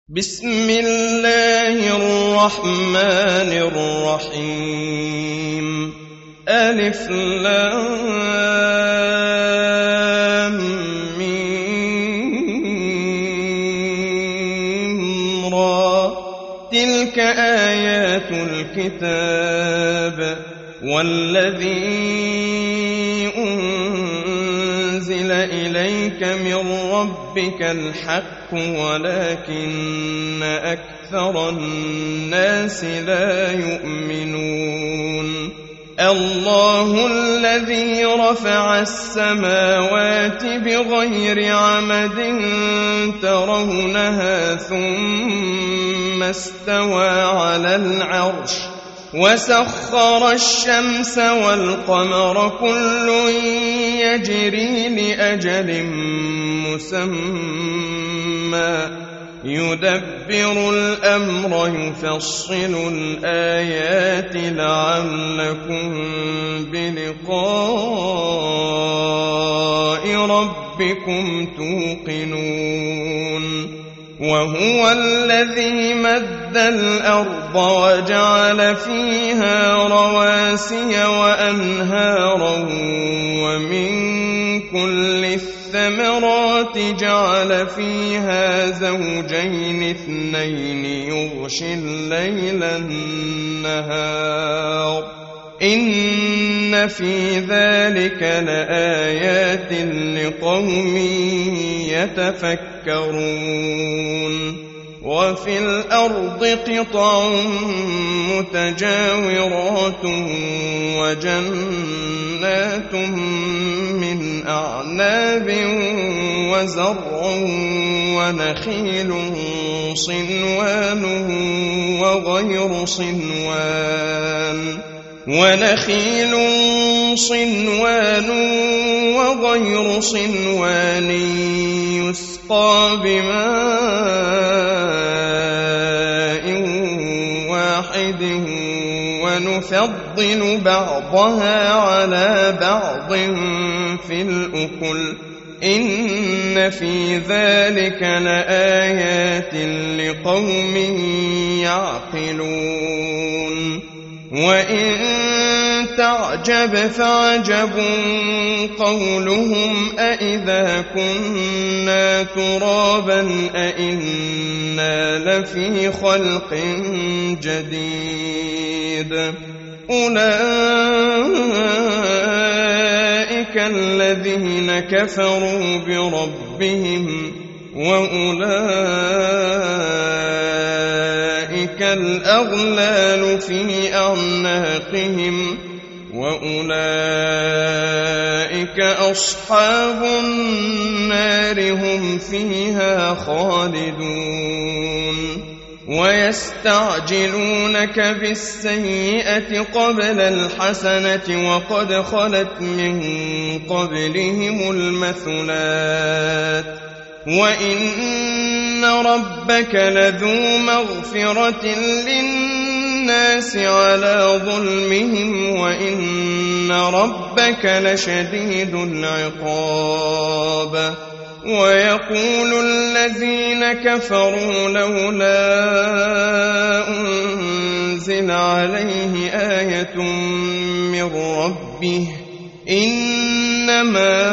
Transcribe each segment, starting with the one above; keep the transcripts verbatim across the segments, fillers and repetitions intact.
بسم الله الرحمن الرحيم ألف لام ميم را تلك آيات الكتاب والذي أنزل إليك من ربك الحق ولكن أكثر الناس لا يؤمنون الله الذي رفع السماوات بغير عمد ترونها ثم استوى على العرش وسخر الشمس والقمر كل يجري لأجل مسمى يدبر الأمر يفصل الآيات لعلكم بلقاء ربكم توقنون وهو الذي مد الأرض وجعل فيها رواسي وأنهارا ومن كل الثمرات جعل فيها زوجين اثنين يغشي الليل النهار إن في ذلك لآيات لقوم يتفكرون وفي الأرض قطع متجاورات وجنات من أعناب وزرع ونخيل صنوان وغير صنوان ونخيل صنوان وغير صنوان يسقى بماء واحد ونفضل بعضها على بعض في الأكل إن في ذلك لآيات لقوم يعقلون وإن تعجب فعجب قولهم أإذا كنا ترابا أإنا لفي خلق جديد أولئك الذين كفروا بربهم وأولئك الأغلال في أعناقهم وأولئك أصحاب النار هم فيها خالدون ويستعجلونك بالسيئة قبل الحسنة وقد خلت من قبلهم المثلات وإن ربك لذو مغفرة للناس على ظلمهم وإن ربك لشديد العقاب ويقول الذين كفروا لولا أنزل عليه آية من ربه إنما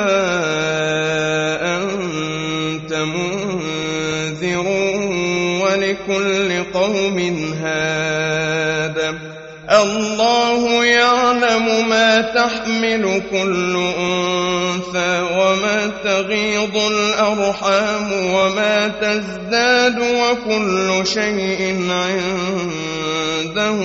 أنت منذر ولكل قوم هاد الله يعلم ما تحمل كل أنثى وما تغيض الأرحام وما تزداد وكل شيء عنده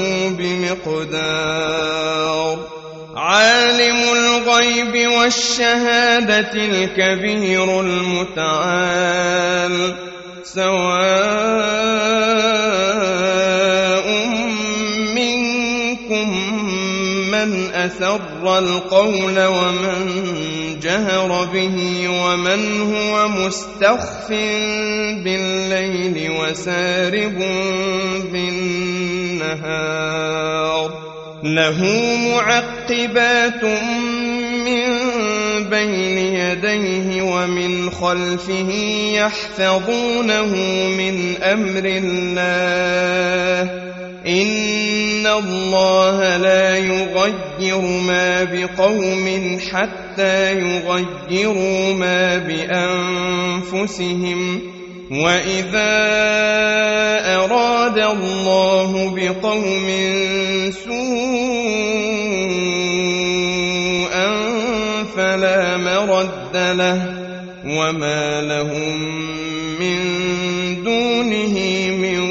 بمقدار عالم الغيب والشهادة الكبير المتعال سواء منكم من أسر القول ومن جهر به ومن هو مستخف بالليل وسارب بالنهار له معقبات من بين يديه يديه ومن خلفه يحفظونه من أمر الله إن الله لا يغير ما بقوم حتى يغيروا ما بأنفسهم وإذا أراد الله بقوم سوءا فلا مرد له وما لهم من دونه من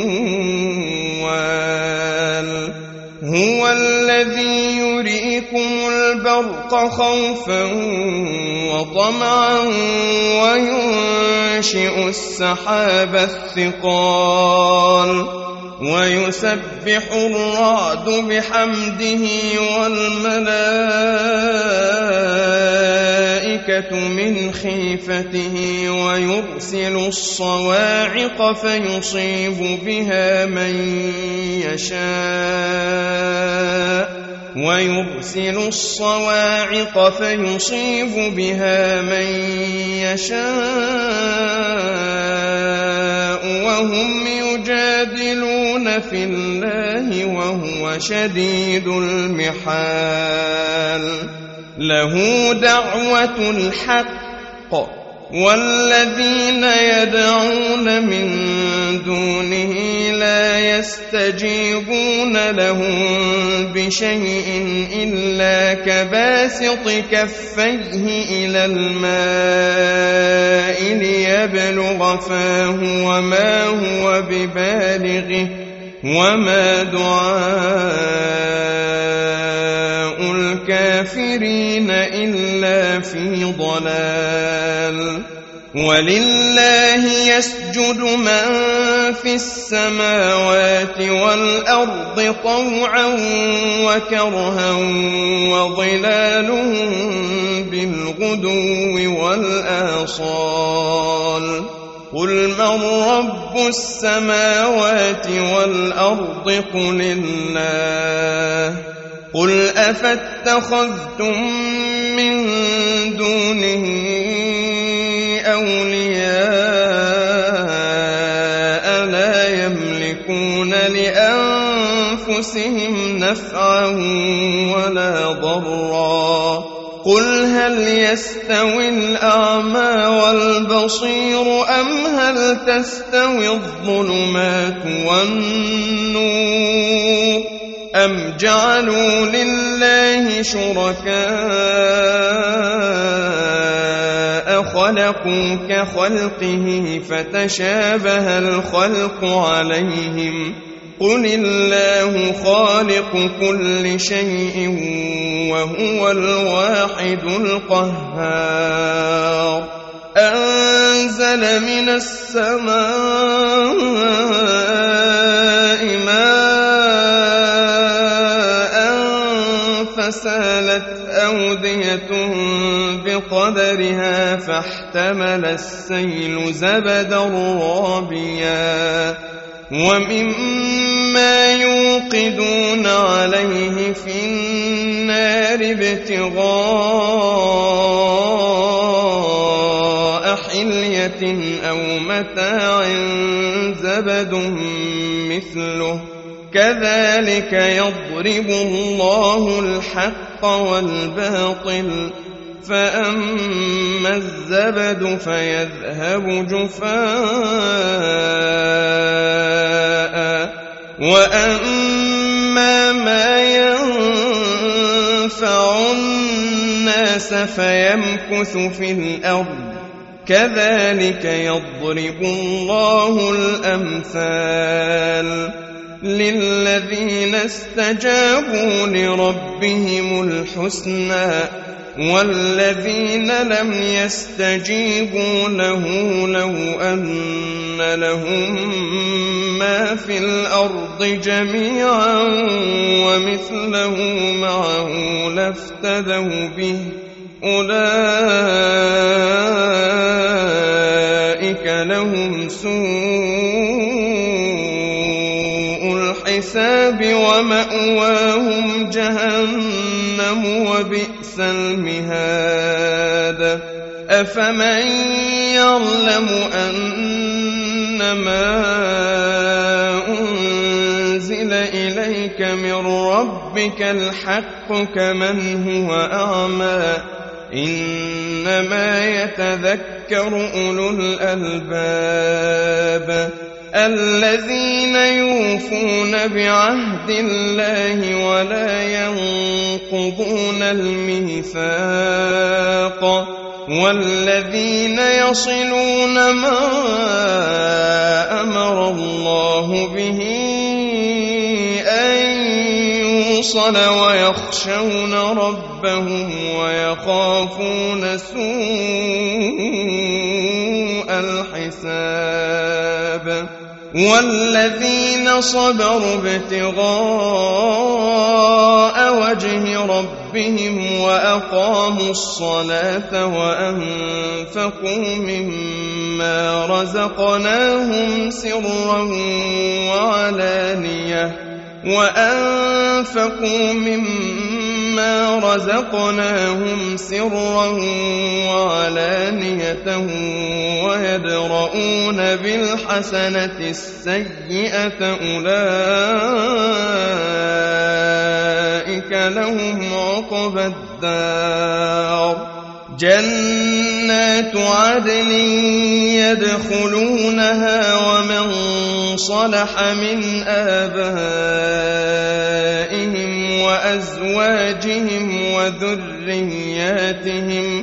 وال هو الذي يريكم البرق خوفا وطمعا وينشئ السحاب الثقال ويسبح الرعد بحمده والملائكة من خيفته ويرسل الصواعق فيصيب بها من يشاء ويرسل الصواعق فيصيب بها من يشاء وهم يجادلون في الله وهو شديد المحال له دعوة الحق والذين يدعون من دونه لا يستجيبون لهم بشيء إلا كباسط كفيه إلى الماء ليبلغ فاه وما هو ببالغه وما دعاء الكافرين إلا في ضلال ولله يسجد من في السماوات والأرض طوعا وكرها وظلالهم بالغدو والآصال قل من رب السماوات والأرض قل الله قل أفاتخذتم من دونه أولياء لا يملكون لأنفسهم نفعا ولا ضرا قل هل يستوي الأعمى والبصير أم هل تستوي الظلمات والنور أم جعلوا لله شركاء خلقوا كخلقه فتشابه الخلق عليهم قل الله خالق كل شيء وهو الواحد القهار أنزل من السماء ماء فسالت أودية بقدرها فاحتمل السيل زبدا رابيا ومما يوقدون عليه في النار ابتغاء حلية أو متاع زبد مثله كذلك يضرب الله الحق والباطل فأما الزبد فيذهب جفاء وأما ما ينفع الناس فيمكث في الأرض كذلك يضرب الله الأمثال للذين استجابوا لربهم الحسنى والذين لم يستجيبوا له لو أن لهم ما في الأرض جميعا ومثله معه لافتدوا به أولئك لهم سوء الحساب ومأواهم جهنم وبئس المهاد أفمن يعلم أنما أنزل إليك من ربك الحق كمن هو أعمى إنما يتذكر أولو الألباب الذين يوفون بعهد الله ولا ينقضون الميثاق والذين يصلون ما أمر الله به أن يوصل ويخشون ربهم ويخافون سوء الحساب والذين صبروا ابتغاء وجه ربهم وأقاموا الصلاة وأنفقوا مما رزقناهم سرا وعلانية وأنفقوا مما رزقناهم سرا وعلانية ويدرؤون بالحسنة السيئة أولئك لهم عقبى الدار جنات عدن يدخلونها ومن صلح من آبائهم وأزواجهم وذرياتهم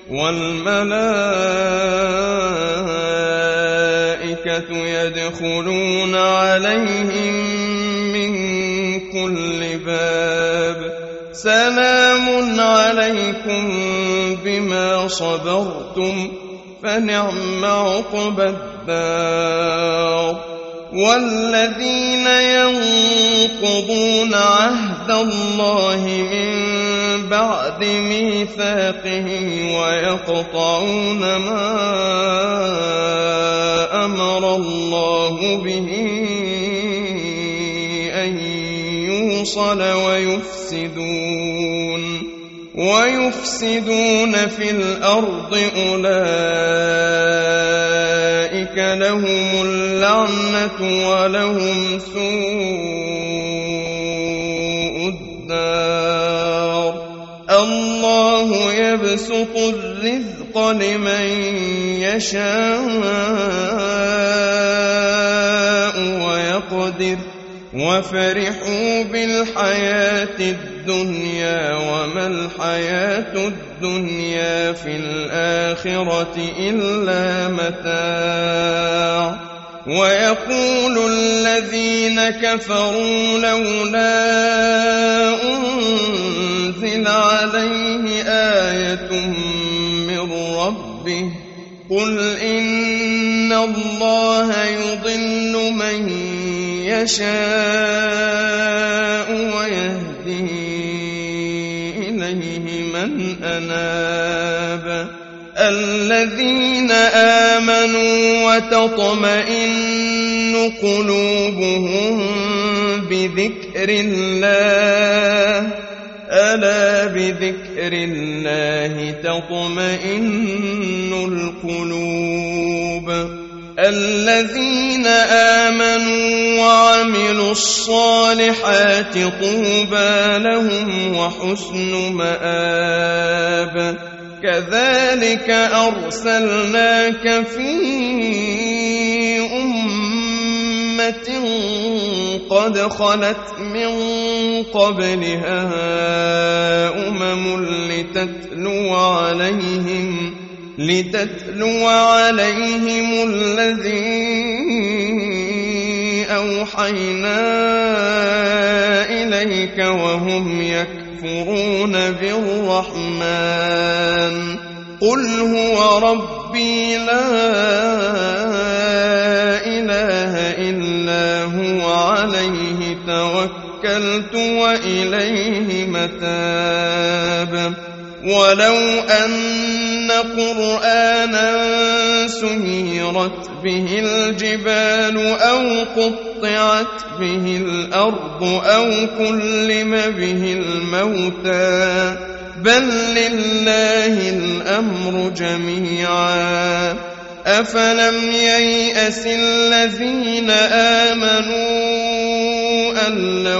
والملائكة يدخلون عليهم من كل باب سلام عليكم بما صبرتم فنعم عقبى الدار والذين ينقضون عهد الله من بعد ميثاقه ويقطعون ما أمر الله به أن يوصل ويفسدون ويفسدون في الأرض أولئك لهم اللعنة ولهم سوء الدار الله يبسط الرزق لمن يشاء ويقدر وفرحوا بالحياة الدنيا وما الحياة الدنيا في الآخرة إلا متاع ويقول الذين كفروا لولا أنزل عليه آية من ربه قل إن الله يضل من يشاء ويهدي إليه من أناب الذين آمنوا وتطمئن قلوبهم بذكر الله ألا بذكر الله تطمئن القلوب الذين آمنوا وعملوا الصالحات طوبى لهم وحسن مآب كذلك أرسلناك في أمة قد خلت من قبلها أمم لتتلو عليهم لتتلو عليهم الذي أوحينا إليك وهم يكفرون بالرحمن قل هو ربي لا إله إلا هو عليه توكلت وإليه متاب ولو أن قرآنا سيرت به الجبال أو قطعت به الأرض أو كلم به الموتى بل لله الأمر جميعا أفلم ييأس الذين آمنوا أن لو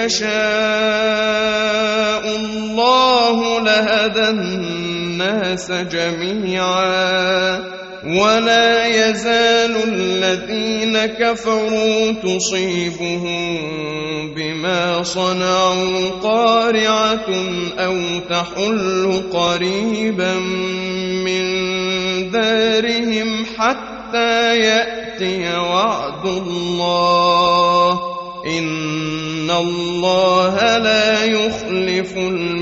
يشاء الله لهدى الناس جميعا ولا يزال الذين كفروا تصيبهم بما صنعوا قارعة أو تحل قريبا من دارهم حتى يأتي وعد الله إن الله لا يخلف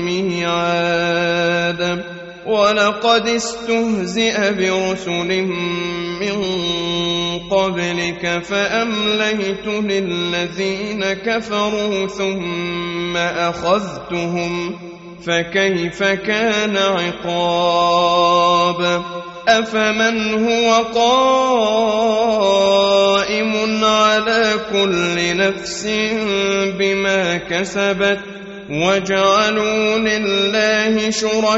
الميعاد ولقد استهزئ برسل من قبلك فأمليت للذين كفروا ثم أخذتهم فكيف كان عقاب أفمن هو قائم على كل نفس بما كسبت وجعلوا لله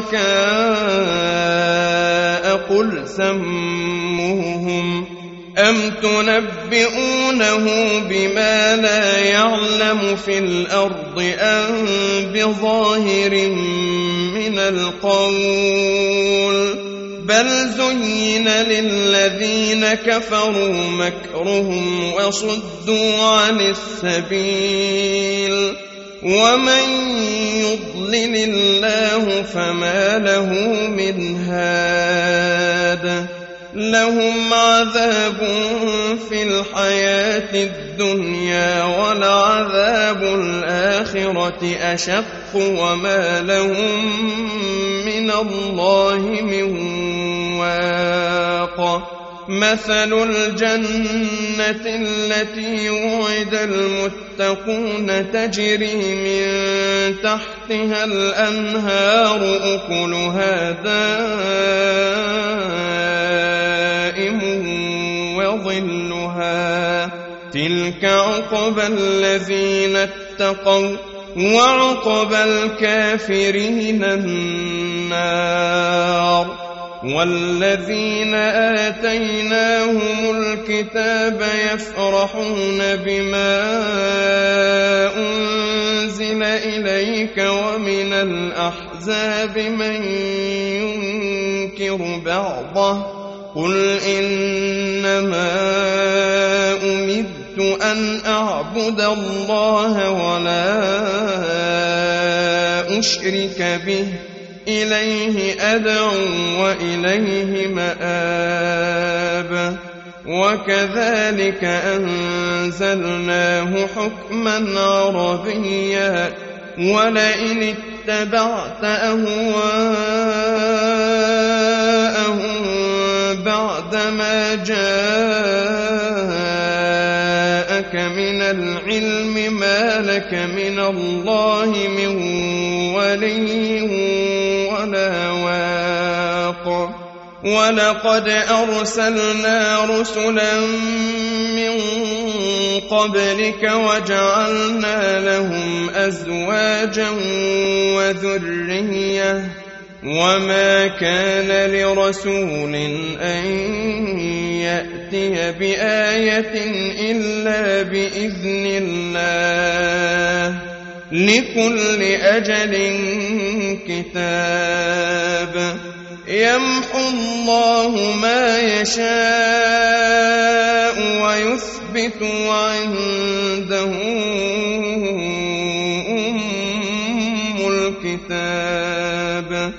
شركاء قل سموهم أم تنبئونه بما لا يعلم في الأرض أم بظاهر من القول بل زين للذين كفروا مكرهم وصدوا عن السبيل ومن يضلل الله فما له من هاد لهم عذاب في الحياة الدنيا ولعذاب الآخرة أشق وما لهم من الله من واق مثل الجنة التي وعد المتقون تجري من تحتها الأنهار أكلها دائم وظلها تلك عقبى الذين اتقوا وعقبى الكافرين النار والذين آتيناهم الكتاب يفرحون بما أنزل إليك ومن الأحزاب من ينكر بعضه قل إنما أمرت أن أعبد الله ولا أشرك به إليه أدعو وإليه مآب وكذلك أنزلناه حكما عربيا ولئن اتبعت أهواءهم بعدما جاءك من العلم ما لك من الله من ولي ولا واق ولقد أرسلنا رسلا من قبلك وجعلنا لهم أزواجا وذرية وما كان لرسول أن يأتي بآية إلا بإذن الله لكل أجل كتاب يمحو الله ما يشاء ويثبت وعنده أم الكتاب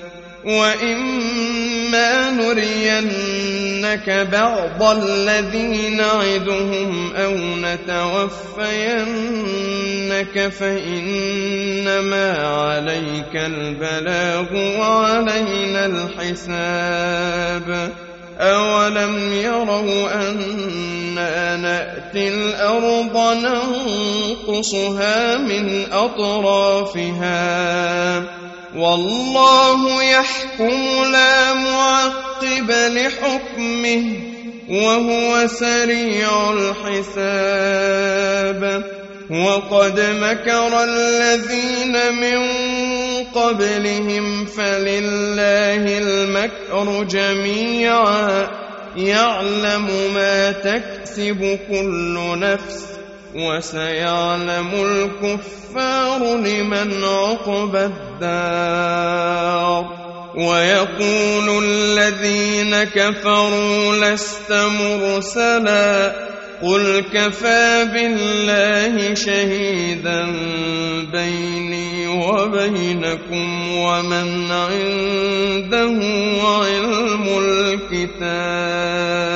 وإما نرينك بعض الذي نعدهم أو نتوفينك فإنما عليك البلاغ وعلينا الحساب أولم يروا أنا نأتي الأرض ننقصها من أطرافها والله يحكم لا معقب لحكمه وهو سريع الحساب وقد مكر الذين من قبلهم فلله المكر جميعا يعلم ما تكسب كل نفس وسيعلم الكفار لمن عقبى الدار ويقول الذين كفروا لست مرسلا قل كفى بالله شهيدا بيني وبينكم ومن عنده علم الكتاب